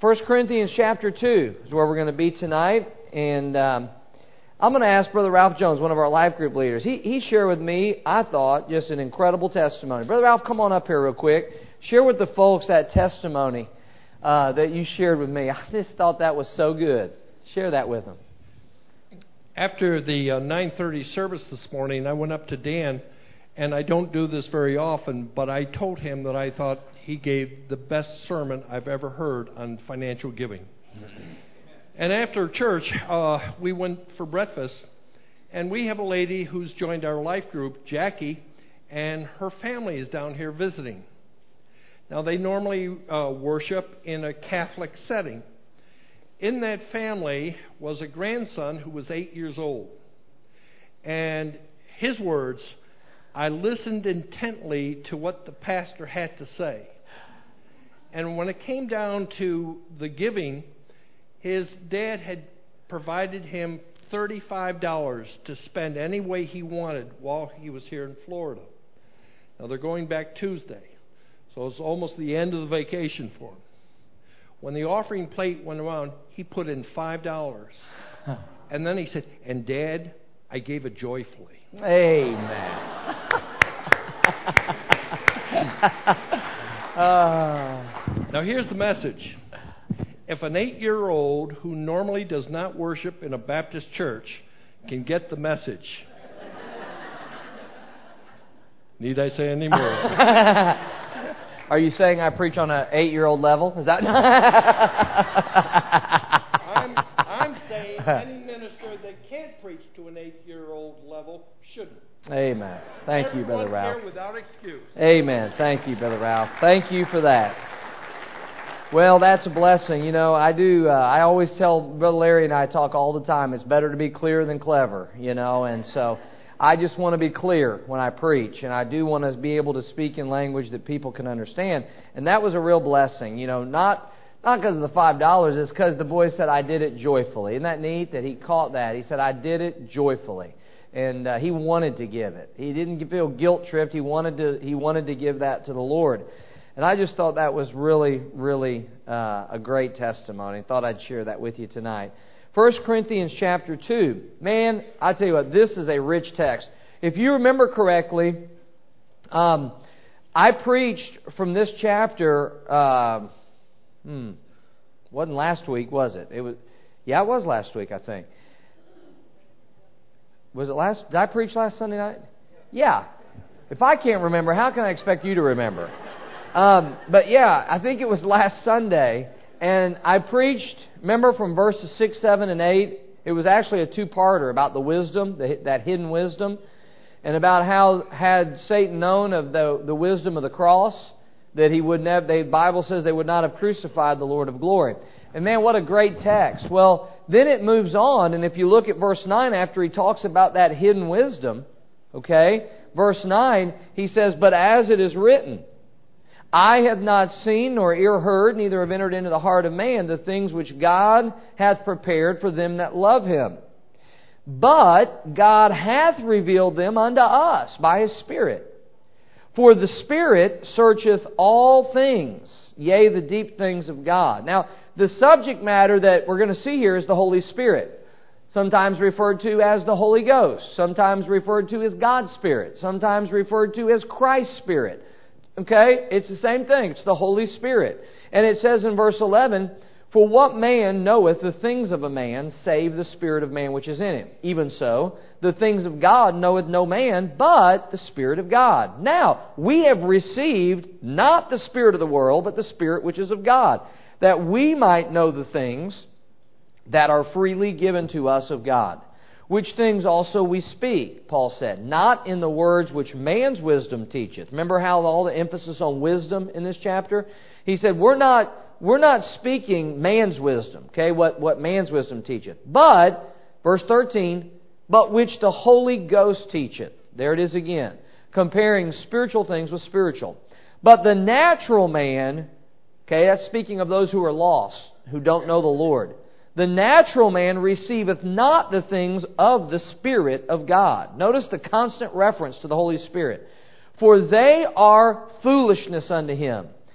1 Corinthians chapter 2 is where we're going to be tonight. And I'm going to ask Brother Ralph Jones, one of our life group leaders. He shared with me, I thought, just an incredible testimony. Brother Ralph, come on up here real quick. Share with the folks that testimony that you shared with me. I just thought that was so good. Share that with them. After the 9:30 service this morning, I went up to Dan, and I don't do this very often, but I told him that I thought he gave the best sermon I've ever heard on financial giving. And after church, we went for breakfast, and we have a lady who's joined our life group, Jackie, and her family is down here visiting. Now, they normally worship in a Catholic setting. In that family was a grandson who was 8 years old. And his words, I listened intently to what the pastor had to say. And when it came down to the giving, his dad had provided him $35 to spend any way he wanted while he was here in Florida. Now, they're going back Tuesday, so it's almost the end of the vacation for him. When the offering plate went around, he put in $5. And then he said, and Dad, I gave it joyfully. Amen. Now here's the message. If an 8-year-old who normally does not worship in a Baptist church can get the message, need I say any more? Are you saying I preach on an 8-year-old level? Is that? I'm saying any minister that can't preach to an 8-year-old level shouldn't. Amen. Thank you, Brother Ralph. Here without excuse. Amen. Thank you, Brother Ralph. Thank you for that. Well, that's a blessing. You know, I always tell Brother Larry and I talk all the time. It's better to be clear than clever, you know, and so I just want to be clear when I preach, and I do want to be able to speak in language that people can understand. And that was a real blessing, you know, not because of the $5, it's because the boy said, I did it joyfully. Isn't that neat that he caught that? He said, I did it joyfully. And he wanted to give it. He didn't feel guilt-tripped. He wanted to give that to the Lord. And I just thought that was really, really a great testimony. Thought I'd share that with you tonight. 1 Corinthians chapter 2. Man, I tell you what, this is a rich text. If you remember correctly, I preached from this chapter, wasn't last week, was it? It was last week, I think. Was it last? Did I preach last Sunday night? Yeah. If I can't remember, how can I expect you to remember? But yeah, I think it was last Sunday. And I preached, remember from verses 6, 7, and 8, it was actually a two-parter about the wisdom, that hidden wisdom, and about how had Satan known of the wisdom of the cross, that he would never, the Bible says they would not have crucified the Lord of glory. And man, what a great text. Well, then it moves on, and if you look at verse 9 after he talks about that hidden wisdom, okay, verse 9, he says, but as it is written, I have not seen nor ear heard, neither have entered into the heart of man the things which God hath prepared for them that love Him. But God hath revealed them unto us by His Spirit. For the Spirit searcheth all things, yea, the deep things of God. Now, the subject matter that we're going to see here is the Holy Spirit. Sometimes referred to as the Holy Ghost. Sometimes referred to as God's Spirit. Sometimes referred to as Christ's Spirit. Okay? It's the same thing. It's the Holy Spirit. And it says in verse 11, for what man knoweth the things of a man, save the spirit of man which is in him? Even so, the things of God knoweth no man, but the Spirit of God. Now, we have received not the spirit of the world, but the Spirit which is of God, that we might know the things that are freely given to us of God. Which things also we speak, Paul said, not in the words which man's wisdom teacheth. Remember how all the emphasis on wisdom in this chapter? He said, we're not speaking man's wisdom, okay, what man's wisdom teacheth. But, verse 13, but which the Holy Ghost teacheth. There it is again, comparing spiritual things with spiritual. But the natural man, okay, that's speaking of those who are lost, who don't know the Lord. The natural man receiveth not the things of the Spirit of God. Notice the constant reference to the Holy Spirit. For they are foolishness unto him.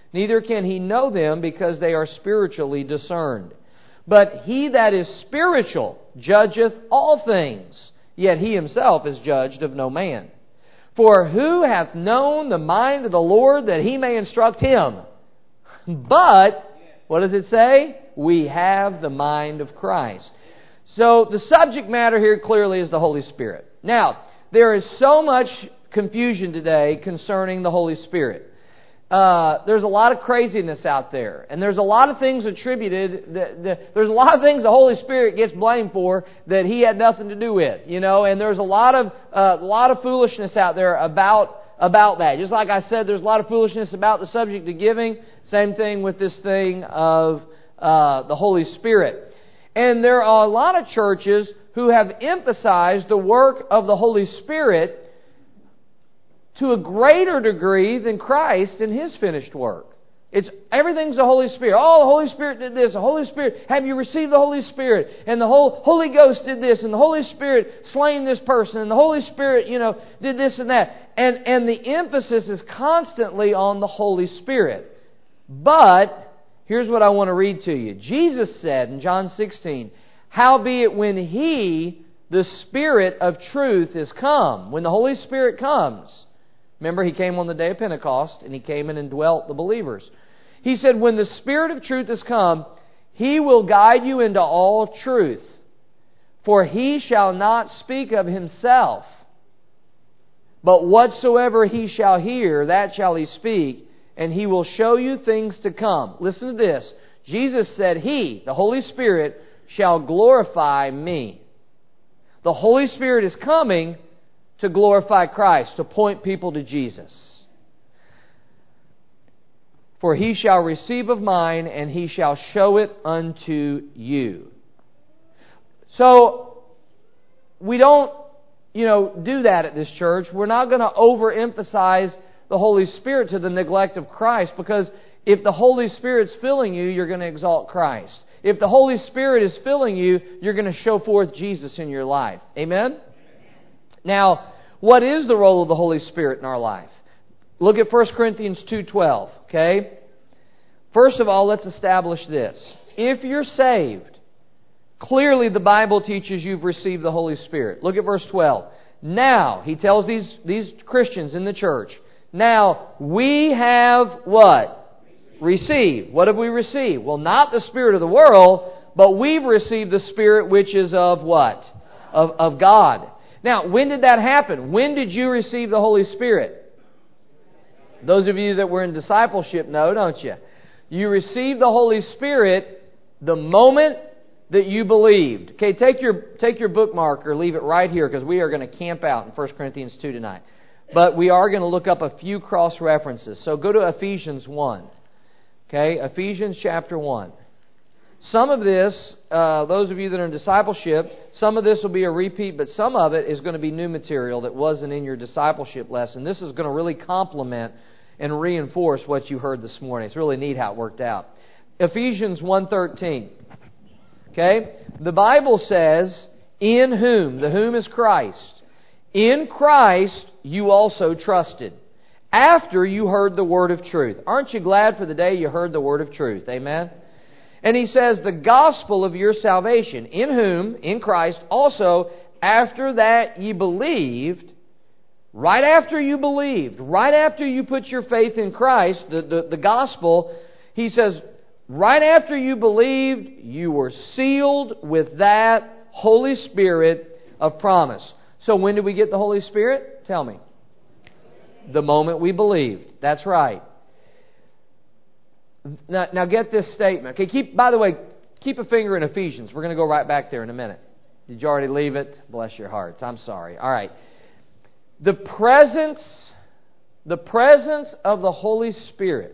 neither can he know them, because they are spiritually discerned. But he that is spiritual judgeth all things, yet he himself is judged of no man. For who hath known the mind of the Lord, that he may instruct him? But, what does it say? We have the mind of Christ. So the subject matter here clearly is the Holy Spirit. Now, there is so much confusion today concerning the Holy Spirit. There's a lot of craziness out there, and there's a lot of things attributed. There's a lot of things the Holy Spirit gets blamed for that He had nothing to do with, And there's a lot of foolishness out there about that. Just like I said, there's a lot of foolishness about the subject of giving. Same thing with this thing of the Holy Spirit. And there are a lot of churches who have emphasized the work of the Holy Spirit to a greater degree than Christ in His finished work. Everything's the Holy Spirit. Oh, the Holy Spirit did this. The Holy Spirit, have you received the Holy Spirit? And the Holy Ghost did this. And the Holy Spirit slain this person. And the Holy Spirit, did this and that. And the emphasis is constantly on the Holy Spirit. But here's what I want to read to you. Jesus said in John 16, howbeit when He, the Spirit of truth, is come, when the Holy Spirit comes. Remember, He came on the day of Pentecost, and He came and indwelt the believers. He said, when the Spirit of truth is come, He will guide you into all truth. For He shall not speak of Himself, but whatsoever He shall hear, that shall He speak, and He will show you things to come. Listen to this. Jesus said, He, the Holy Spirit, shall glorify Me. The Holy Spirit is coming to glorify Christ, to point people to Jesus. For He shall receive of mine, and He shall show it unto you. So, we don't, do that at this church. We're not going to overemphasize the Holy Spirit to the neglect of Christ, because if the Holy Spirit's filling you, you're going to exalt Christ. If the Holy Spirit is filling you, you're going to show forth Jesus in your life. Amen? Now, what is the role of the Holy Spirit in our life? Look at 1 Corinthians 2:12, okay? First of all, let's establish this. If you're saved, clearly the Bible teaches you've received the Holy Spirit. Look at verse 12. Now, he tells these Christians in the church, now we have what? Received. What have we received? Well, not the spirit of the world, but we've received the Spirit which is of what? Of God. Now, when did that happen? When did you receive the Holy Spirit? Those of you that were in discipleship know, don't you? You received the Holy Spirit the moment that you believed. Okay, take your bookmark or leave it right here, because we are going to camp out in 1 Corinthians 2 tonight. But we are going to look up a few cross references. So go to Ephesians 1. Okay, Ephesians chapter 1. Some of this, those of you that are in discipleship, some of this will be a repeat, but some of it is going to be new material that wasn't in your discipleship lesson. This is going to really complement and reinforce what you heard this morning. It's really neat how it worked out. Ephesians 1:13. Okay? The Bible says, in whom, the whom is Christ. In Christ you also trusted, after you heard the word of truth. Aren't you glad for the day you heard the word of truth? Amen? And he says, the gospel of your salvation, in whom, in Christ, also, after that ye believed, right after you believed, right after you put your faith in Christ, the gospel, he says, right after you believed, you were sealed with that Holy Spirit of promise. So when did we get the Holy Spirit? Tell me. The moment we believed. That's right. Now get this statement. Okay, by the way, keep a finger in Ephesians. We're going to go right back there in a minute. Did you already leave it? Bless your hearts. I'm sorry. All right. The presence of the Holy Spirit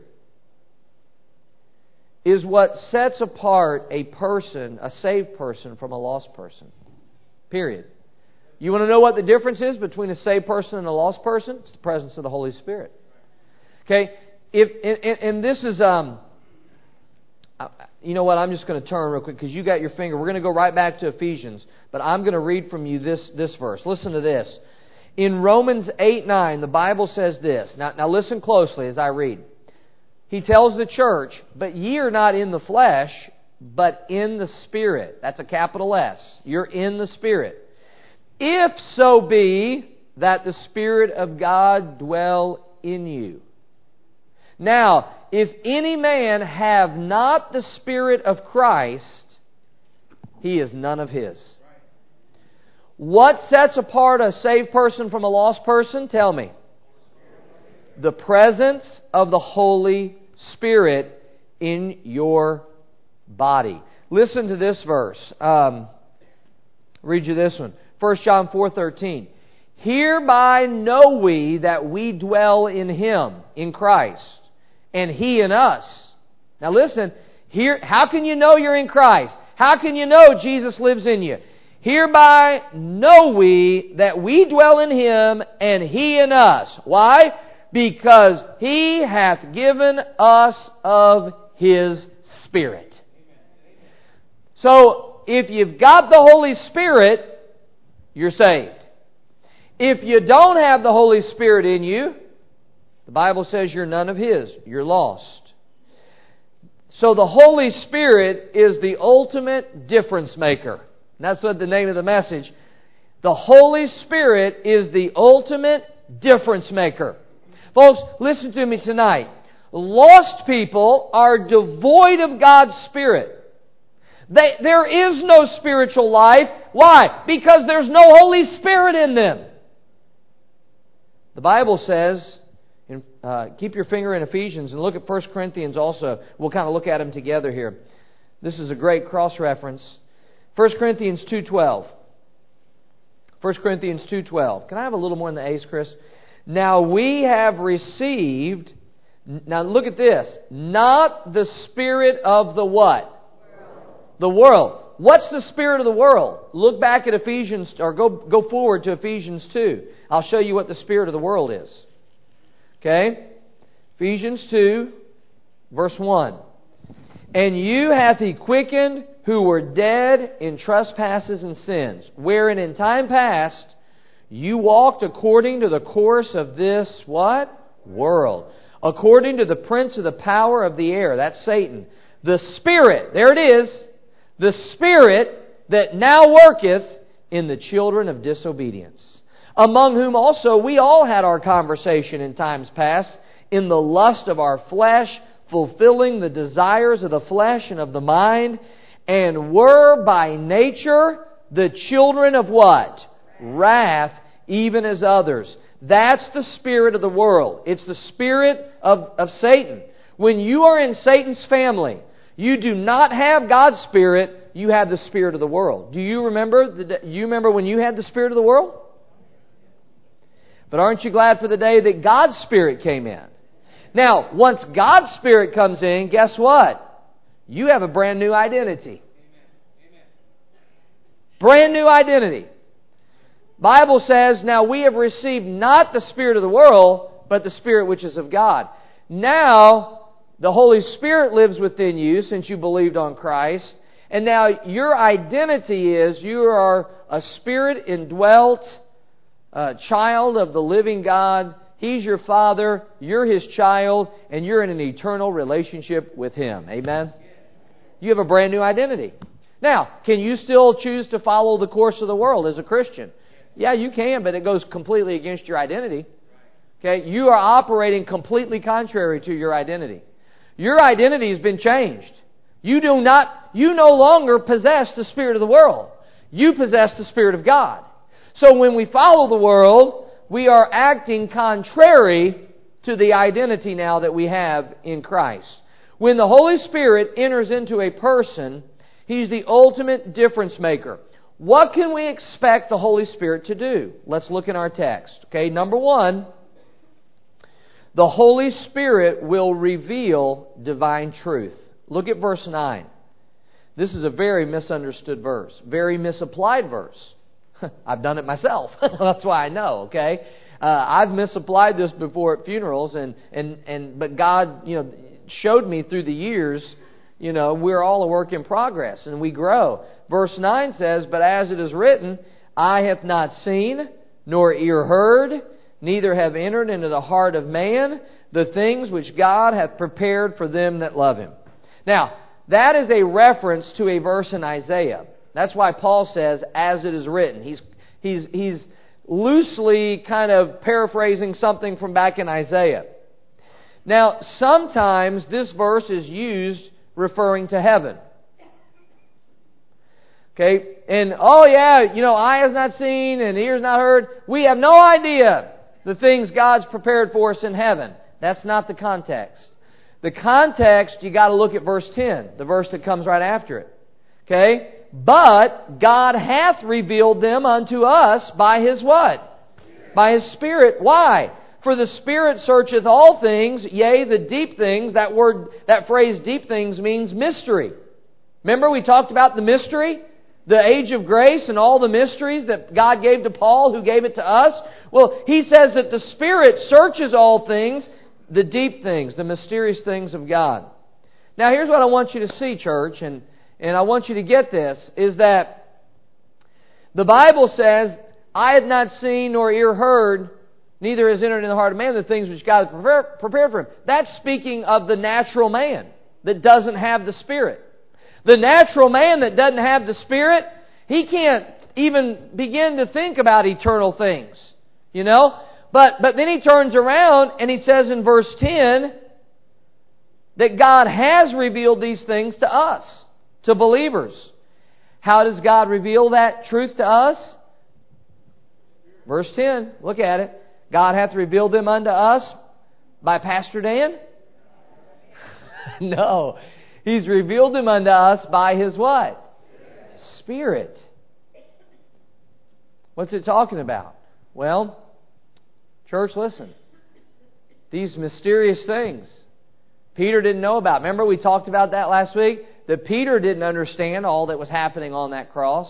is what sets apart a person, a saved person, from a lost person. Period. You want to know what the difference is between a saved person and a lost person? It's the presence of the Holy Spirit. Okay? And this is, you know what, I'm just going to turn real quick because you got your finger. We're going to go right back to Ephesians, but I'm going to read from you this verse. Listen to this. In Romans 8:9, the Bible says this. Now listen closely as I read. He tells the church, but ye are not in the flesh, but in the Spirit. That's a capital S. You're in the Spirit. If so be that the Spirit of God dwell in you. Now, if any man have not the Spirit of Christ, he is none of His. What sets apart a saved person from a lost person? Tell me. The presence of the Holy Spirit in your body. Listen to this verse. Read you this one. 1 John 4:13. Hereby know we that we dwell in Him, in Christ, and He in us. Now listen, here, how can you know you're in Christ? How can you know Jesus lives in you? Hereby know we that we dwell in Him, and He in us. Why? Because He hath given us of His Spirit. So, if you've got the Holy Spirit, you're saved. If you don't have the Holy Spirit in you, the Bible says you're none of His. You're lost. So the Holy Spirit is the ultimate difference maker. And that's what the name of the message. The Holy Spirit is the ultimate difference maker. Folks, listen to me tonight. Lost people are devoid of God's Spirit. There is no spiritual life. Why? Because there's no Holy Spirit in them. The Bible says, keep your finger in Ephesians and look at 1 Corinthians also. We'll kind of look at them together here. This is a great cross-reference. 1 Corinthians 2:12. 1 Corinthians 2:12. Can I have a little more in the A's, Chris? Now we have received, now look at this, not the spirit of the what? The world. What's the spirit of the world? Look back at Ephesians, or go forward to Ephesians 2. I'll show you what the spirit of the world is. Okay? Ephesians 2, verse 1. And you hath He quickened who were dead in trespasses and sins, wherein in time past you walked according to the course of this, what? World. According to the prince of the power of the air. That's Satan. The Spirit, there it is, the Spirit that now worketh in the children of disobedience, among whom also we all had our conversation in times past, in the lust of our flesh, fulfilling the desires of the flesh and of the mind, and were by nature the children of what? Wrath, even as others. That's the spirit of the world. It's the spirit of Satan. When you are in Satan's family, you do not have God's Spirit, you have the spirit of the world. Do you remember when you had the spirit of the world? But aren't you glad for the day that God's Spirit came in? Now, once God's Spirit comes in, guess what? You have a brand new identity. Brand new identity. Bible says, now we have received not the spirit of the world, but the Spirit which is of God. Now, the Holy Spirit lives within you since you believed on Christ. And now your identity is you are a Spirit indwelt child of the living God. He's your Father, you're His child, and you're in an eternal relationship with Him. Amen? You have a brand new identity. Now, can you still choose to follow the course of the world as a Christian? Yeah, you can, but it goes completely against your identity. Okay? You are operating completely contrary to your identity. Your identity has been changed. You no longer possess the spirit of the world. You possess the Spirit of God. So when we follow the world, we are acting contrary to the identity now that we have in Christ. When the Holy Spirit enters into a person, He's the ultimate difference maker. What can we expect the Holy Spirit to do? Let's look in our text. Okay, number one, the Holy Spirit will reveal divine truth. Look at verse 9. This is a very misunderstood verse, very misapplied verse. I've done it myself. That's why I know, okay? I've misapplied this before at funerals, but God, showed me through the years, we're all a work in progress, and we grow. Verse 9 says, but as it is written, eye hath not seen, nor ear heard, neither have entered into the heart of man, the things which God hath prepared for them that love Him. Now, that is a reference to a verse in Isaiah. That's why Paul says, as it is written. He's loosely kind of paraphrasing something from back in Isaiah. Now, sometimes this verse is used referring to heaven. Okay? And, eye has not seen and ear has not heard. We have no idea the things God's prepared for us in heaven. That's not the context. The context, you got to look at verse 10, the verse that comes right after it. Okay? But God hath revealed them unto us by His what? By His Spirit. Why? For the Spirit searcheth all things, yea, the deep things. That phrase deep things means mystery. Remember we talked about the mystery? The age of grace and all the mysteries that God gave to Paul, who gave it to us. Well, he says that the Spirit searches all things, the deep things, the mysterious things of God. Now here's what I want you to see, church, and I want you to get this, is that the Bible says, eye hath not seen nor ear heard, neither has entered in the heart of man the things which God hath prepared for him. That's speaking of the natural man that doesn't have the Spirit. The natural man that doesn't have the Spirit, he can't even begin to think about eternal things. You know? But then he turns around and he says in verse 10 that God has revealed these things to us, to believers. How does God reveal that truth to us? Verse 10, look at it. God hath revealed them unto us by Pastor Dan? No. He's revealed them unto us by His what? Spirit. What's it talking about? Well, church, listen. These mysterious things Peter didn't know about. Remember we talked about that last week? That Peter didn't understand all that was happening on that cross.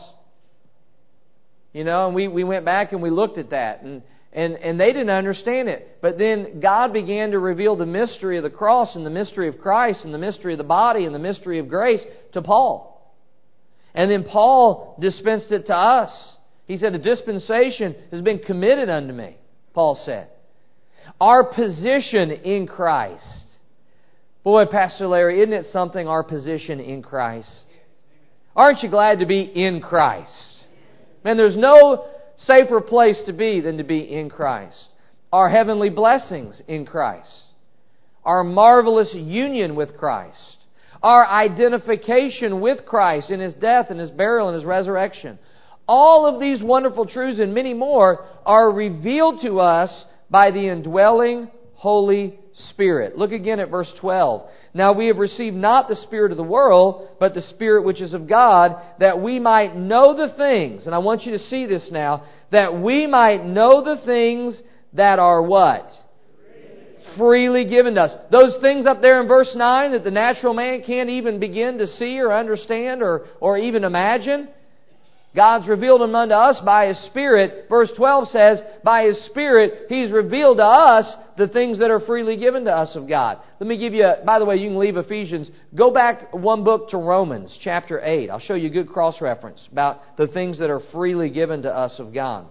You know, and we went back and we looked at that. And they didn't understand it. But then God began to reveal the mystery of the cross and the mystery of Christ and the mystery of the body and the mystery of grace to Paul. And then Paul dispensed it to us. He said, a dispensation has been committed unto me, Paul said. Our position in Christ. Boy, Pastor Larry, isn't it something, our position in Christ? Aren't you glad to be in Christ? Man, there's no safer place to be than to be in Christ. Our heavenly blessings in Christ. Our marvelous union with Christ. Our identification with Christ in His death and His burial and His resurrection. All of these wonderful truths and many more are revealed to us by the indwelling Holy Spirit. Look again at verse 12. Now we have received not the spirit of the world, but the Spirit which is of God, that we might know the things. And I want you to see this now. That we might know the things that are what? Freely given to us. Those things up there in verse 9 that the natural man can't even begin to see or understand or even imagine. God's revealed them unto us by His Spirit. Verse 12 says, by His Spirit, He's revealed to us the things that are freely given to us of God. Let me give you, by the way, you can leave Ephesians. Go back one book to Romans, chapter 8. I'll show you a good cross-reference about the things that are freely given to us of God.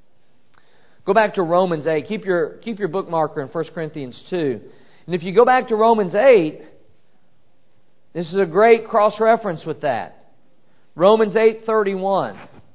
Go back to Romans 8. Keep your bookmarker in 1 Corinthians 2. And if you go back to Romans 8, this is a great cross-reference with that. Romans 8:31.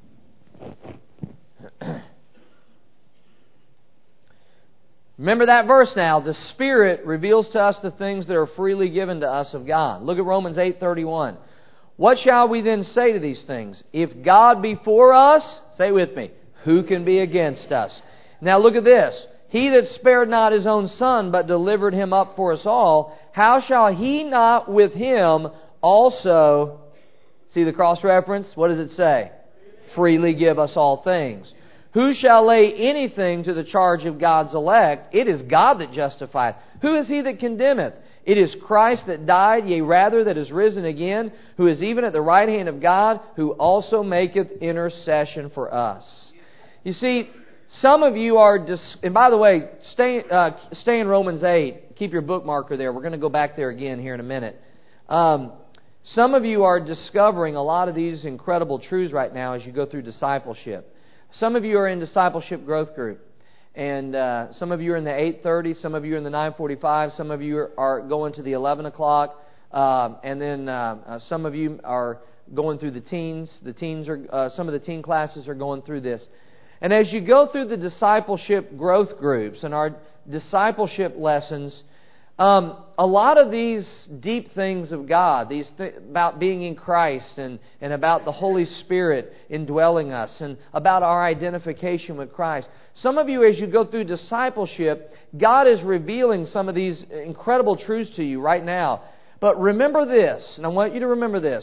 Remember that verse now. The Spirit reveals to us the things that are freely given to us of God. Look at Romans 8:31. What shall we then say to these things? If God be for us, say with me, who can be against us? Now look at this. He that spared not His own Son, but delivered Him up for us all, how shall He not with Him also... See the cross-reference? What does it say? Freely give us all things. Who shall lay anything to the charge of God's elect? It is God that justifieth. Who is he that condemneth? It is Christ that died, yea rather that is risen again, who is even at the right hand of God, who also maketh intercession for us. You see, some of you are... and by the way, stay in Romans 8. Keep your bookmarker there. We're going to go back there again here in a minute. Some of you are discovering a lot of these incredible truths right now as you go through discipleship. Some of you are in discipleship growth group. And some of you are in the 8:30, some of you are in the 9:45, some of you are going to the 11 o'clock, and then some of you are going through the teens. The teens are some of the teen classes are going through this. And as you go through the discipleship growth groups and our discipleship lessons, a lot of these deep things of God, about being in Christ and about the Holy Spirit indwelling us and about our identification with Christ. Some of you, as you go through discipleship, God is revealing some of these incredible truths to you right now. But remember this, and I want you to remember this.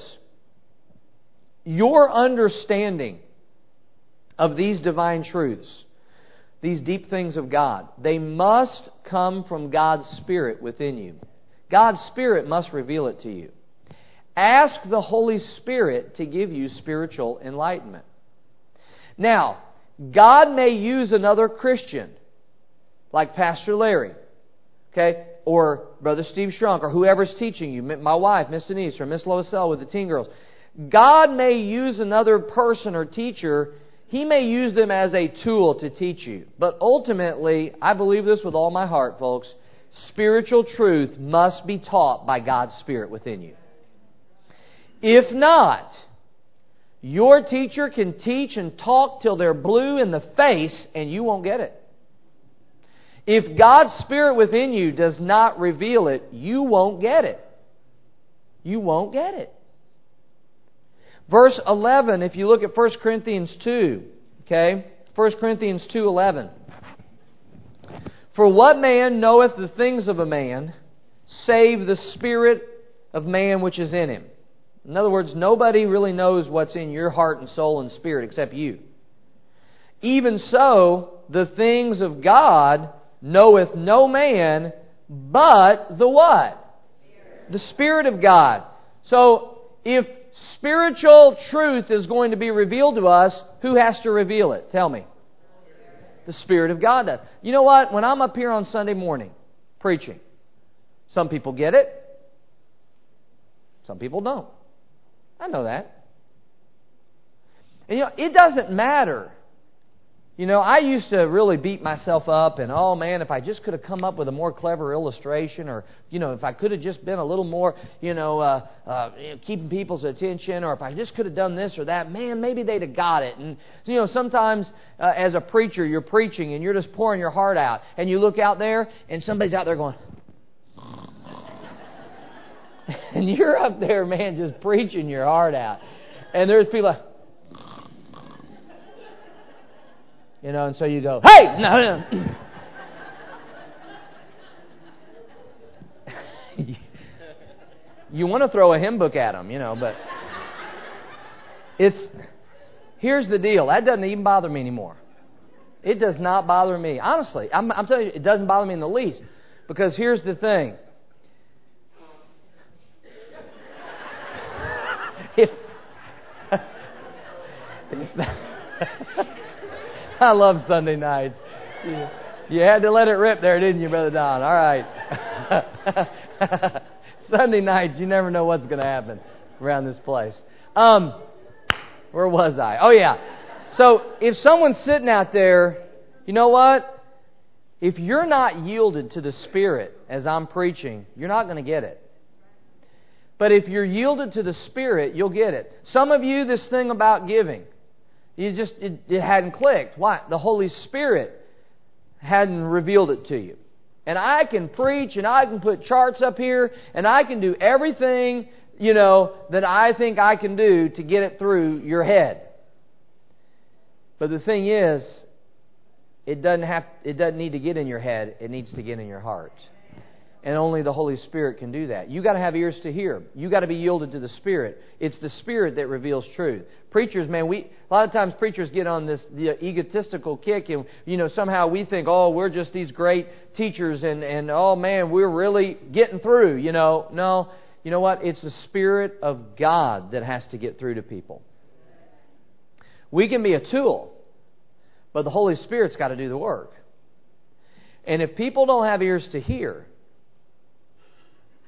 Your understanding of these divine truths, these deep things of God, they must come from God's Spirit within you. God's Spirit must reveal it to you. Ask the Holy Spirit to give you spiritual enlightenment. Now, God may use another Christian, like Pastor Larry, okay, or Brother Steve Shrunk, or whoever's teaching you, my wife, Miss Denise, or Miss Loiselle with the teen girls. God may use another person or teacher. He may use them as a tool to teach you. But ultimately, I believe this with all my heart, folks, spiritual truth must be taught by God's Spirit within you. If not, your teacher can teach and talk till they're blue in the face and you won't get it. If God's Spirit within you does not reveal it, you won't get it. You won't get it. Verse 11, if you look at 1 Corinthians 2, okay? 1 Corinthians 2:11. For what man knoweth the things of a man, save the spirit of man which is in him? In other words, nobody really knows what's in your heart and soul and spirit except you. Even so, the things of God knoweth no man but the what? The Spirit of God. So, if spiritual truth is going to be revealed to us, who has to reveal it? Tell me. The Spirit of God does. You know what? When I'm up here on Sunday morning preaching, some people get it. Some people don't. I know that. And it doesn't matter. I used to really beat myself up and, oh man, if I just could have come up with a more clever illustration, or, if I could have just been a little more, keeping people's attention, or if I just could have done this or that, man, maybe they'd have got it. And, sometimes as a preacher, you're preaching and you're just pouring your heart out, and you look out there and somebody's out there going, and you're up there, man, just preaching your heart out. And there's people like, and so you go, hey! No. You want to throw a hymn book at them, but here's the deal. That doesn't even bother me anymore. It does not bother me. Honestly, I'm telling you, it doesn't bother me in the least. Because here's the thing. I love Sunday nights. You had to let it rip there, didn't you, Brother Don? All right. Sunday nights, you never know what's going to happen around this place. Where was I? Oh, yeah. So, if someone's sitting out there, you know what? If you're not yielded to the Spirit as I'm preaching, you're not going to get it. But if you're yielded to the Spirit, you'll get it. Some of you, this thing about giving, it hadn't clicked. Why? The Holy Spirit hadn't revealed it to you. And I can preach and I can put charts up here and I can do everything, that I think I can do to get it through your head. But the thing is, it doesn't need to get in your head, it needs to get in your heart. And only the Holy Spirit can do that. You've got to have ears to hear. You've got to be yielded to the Spirit. It's the Spirit that reveals truth. Preachers, man, a lot of times preachers get on the egotistical kick, and somehow we think, oh, we're just these great teachers, and oh man, we're really getting through. No, you know what? It's the Spirit of God that has to get through to people. We can be a tool, but the Holy Spirit's got to do the work. And if people don't have ears to hear,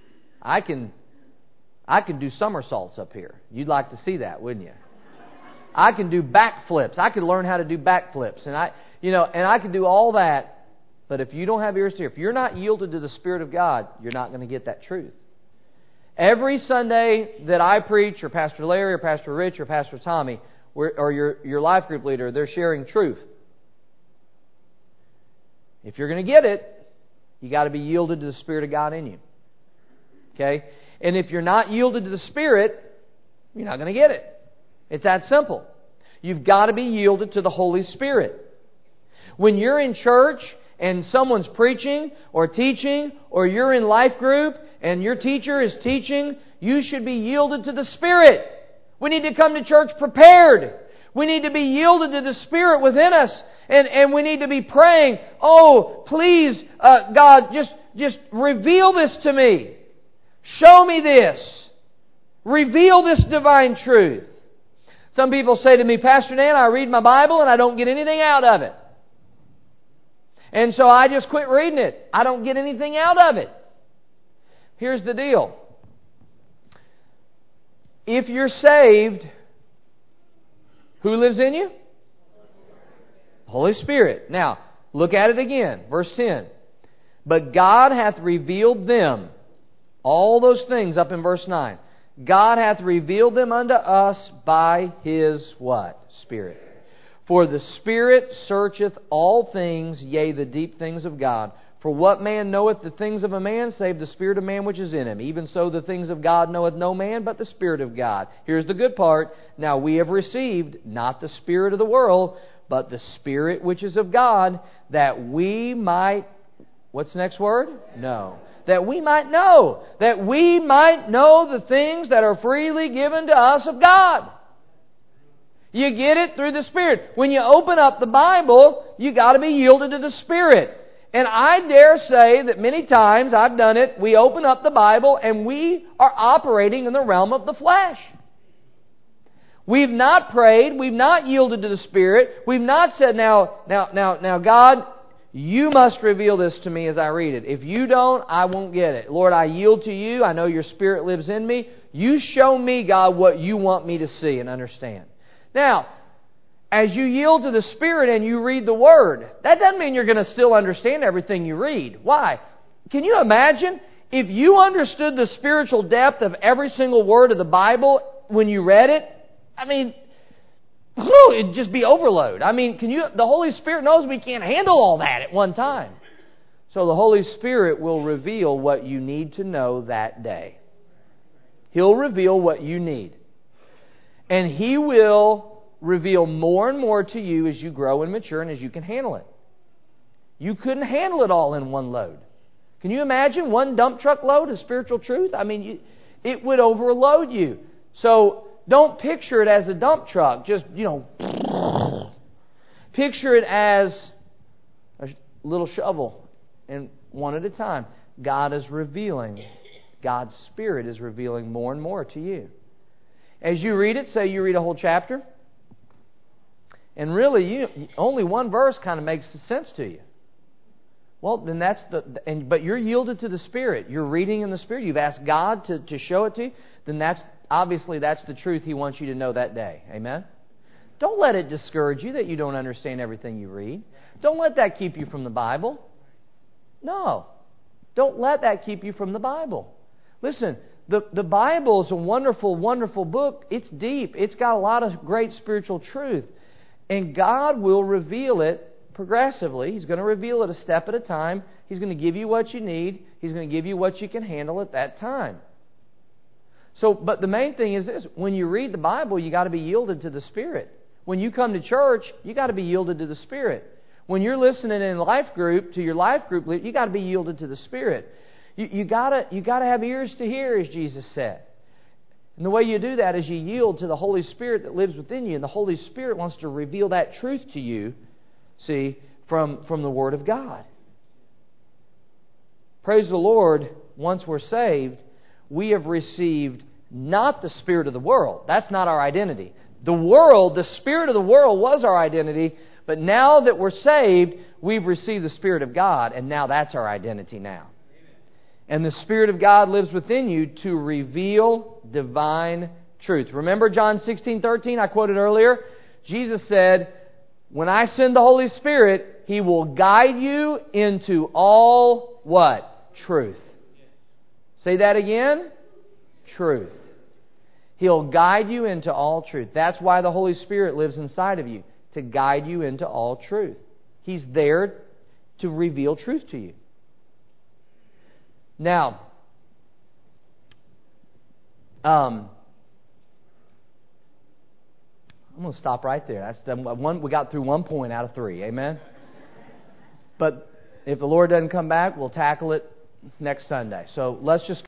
I can do somersaults up here. You'd like to see that, wouldn't you? I can do backflips. I could learn how to do backflips. And I could do all that. But if you don't have ears to hear, if you're not yielded to the Spirit of God, you're not going to get that truth. Every Sunday that I preach, or Pastor Larry, or Pastor Rich, or Pastor Tommy, or your life group leader, they're sharing truth. If you're going to get it, you got to be yielded to the Spirit of God in you. Okay? And if you're not yielded to the Spirit, you're not going to get it. It's that simple. You've got to be yielded to the Holy Spirit. When you're in church and someone's preaching or teaching, or you're in life group and your teacher is teaching, you should be yielded to the Spirit. We need to come to church prepared. We need to be yielded to the Spirit within us. And we need to be praying, oh, please, God, just reveal this to me. Show me this. Reveal this divine truth. Some people say to me, Pastor Dan, I read my Bible and I don't get anything out of it. And so I just quit reading it. I don't get anything out of it. Here's the deal. If you're saved, who lives in you? Holy Spirit. Now, look at it again. Verse 10. But God hath revealed them. All those things up in verse 9. God hath revealed them unto us by His what? Spirit. For the Spirit searcheth all things, yea, the deep things of God. For what man knoweth the things of a man, save the spirit of man which is in him? Even so the things of God knoweth no man, but the Spirit of God. Here's the good part. Now we have received not the spirit of the world, but the Spirit which is of God, that we might... What's the next word? Know. That we might know. That we might know the things that are freely given to us of God. You get it through the Spirit. When you open up the Bible, you got to be yielded to the Spirit. And I dare say that many times, I've done it, we open up the Bible and we are operating in the realm of the flesh. We've not prayed, we've not yielded to the Spirit, we've not said, now, God, you must reveal this to me as I read it. If you don't, I won't get it. Lord, I yield to you. I know your Spirit lives in me. You show me, God, what you want me to see and understand. Now, as you yield to the Spirit and you read the Word, that doesn't mean you're going to still understand everything you read. Why? Can you imagine if you understood the spiritual depth of every single word of the Bible when you read it? I mean, it'd just be overload. I mean, the Holy Spirit knows we can't handle all that at one time. So the Holy Spirit will reveal what you need to know that day. He'll reveal what you need. And He will reveal more and more to you as you grow and mature and as you can handle it. You couldn't handle it all in one load. Can you imagine one dump truck load of spiritual truth? I mean, it would overload you. So don't picture it as a dump truck. Just, picture it as a little shovel, and one at a time. God is revealing. God's Spirit is revealing more and more to you. As you read it, say you read a whole chapter, and really, only one verse kind of makes sense to you. Well, then but you're yielded to the Spirit. You're reading in the Spirit. You've asked God to show it to you. Then that's the truth He wants you to know that day. Amen? Don't let it discourage you that you don't understand everything you read. Don't let that keep you from the Bible. No. Don't let that keep you from the Bible. Listen, the Bible is a wonderful, wonderful book. It's deep. It's got a lot of great spiritual truth. And God will reveal it progressively. He's going to reveal it a step at a time. He's going to give you what you need. He's going to give you what you can handle at that time. So, but the main thing is this. When you read the Bible, you got to be yielded to the Spirit. When you come to church, you got to be yielded to the Spirit. When you're listening in life group to your life group, you got to be yielded to the Spirit. You got to have ears to hear, as Jesus said. And the way you do that is you yield to the Holy Spirit that lives within you. And the Holy Spirit wants to reveal that truth to you, see, from the Word of God. Praise the Lord, once we're saved, we have received not the spirit of the world. That's not our identity. The spirit of the world was our identity, but now that we're saved, we've received the Spirit of God, and now that's our identity now. And the Spirit of God lives within you to reveal divine truth. Remember John 16:13 I quoted earlier? Jesus said, when I send the Holy Spirit, He will guide you into all what? Truth. Say that again. Truth. He'll guide you into all truth. That's why the Holy Spirit lives inside of you, to guide you into all truth. He's there to reveal truth to you. Now, I'm going to stop right there. That's the one. We got through 1 point out of 3. Amen? But if the Lord doesn't come back, we'll tackle it next Sunday. So let's just